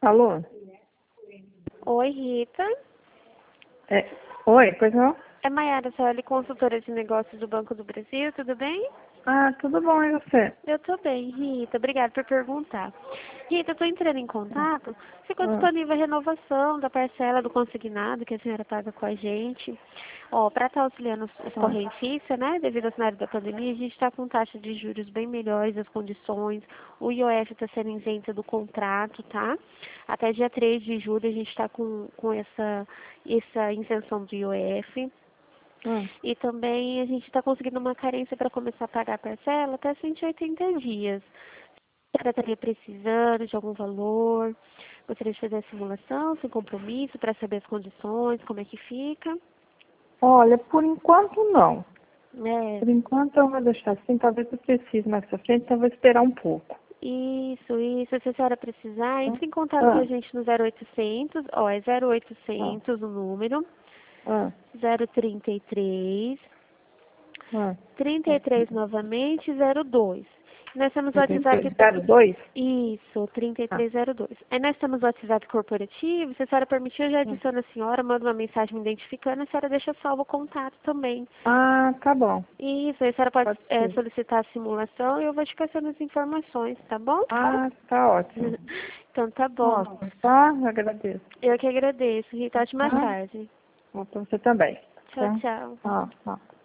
Alô? Oi, Rita. É, oi, pois não? É Maiara Soli, consultora de negócios do Banco do Brasil, tudo bem? Ah, tudo bom, e você? Eu tô bem, Rita. Obrigada por perguntar. Rita, eu tô entrando em contato. Ficou Ah, disponível a renovação da parcela do consignado que a senhora paga com a gente. Ó, para estar auxiliando os ah, correntistas, né, devido ao cenário da pandemia, a gente está com taxa de juros bem melhores, as condições. O IOF está sendo isento do contrato, tá? Até dia 3 de julho a gente está com essa isenção do IOF. ah. E também a gente está conseguindo uma carência para começar a pagar a parcela até 180 dias. A senhora estaria precisando de algum valor? Gostaria de fazer a simulação sem compromisso para saber as condições, como é que fica? Olha, por enquanto não. É, Por enquanto eu vou deixar assim, talvez eu precise mais pra frente, então eu vou esperar um pouco. isso. Se a senhora precisar, Tá? entre em contato com a Ah, gente no 0800, ó, é ah, 0800 o número, ah, 033 ah. 33 novamente, 02. Nós temos o WhatsApp. 02? Isso, Ah, 3302. Aí nós temos o WhatsApp corporativo. Se a senhora permitir, eu já ah. adiciono a senhora, mando uma mensagem me identificando, a senhora deixa salvo o contato também. Ah, tá bom. Isso, aí a senhora pode Pode ser. solicitar a simulação e eu vou te passando as informações, tá bom? Ah, tá ótimo. Então tá bom. Nossa, tá? Eu agradeço. Eu que agradeço, Rita. Ótima Tá? tarde. Bom, pra você também. Tchau, Tá? tchau. Ó, ó.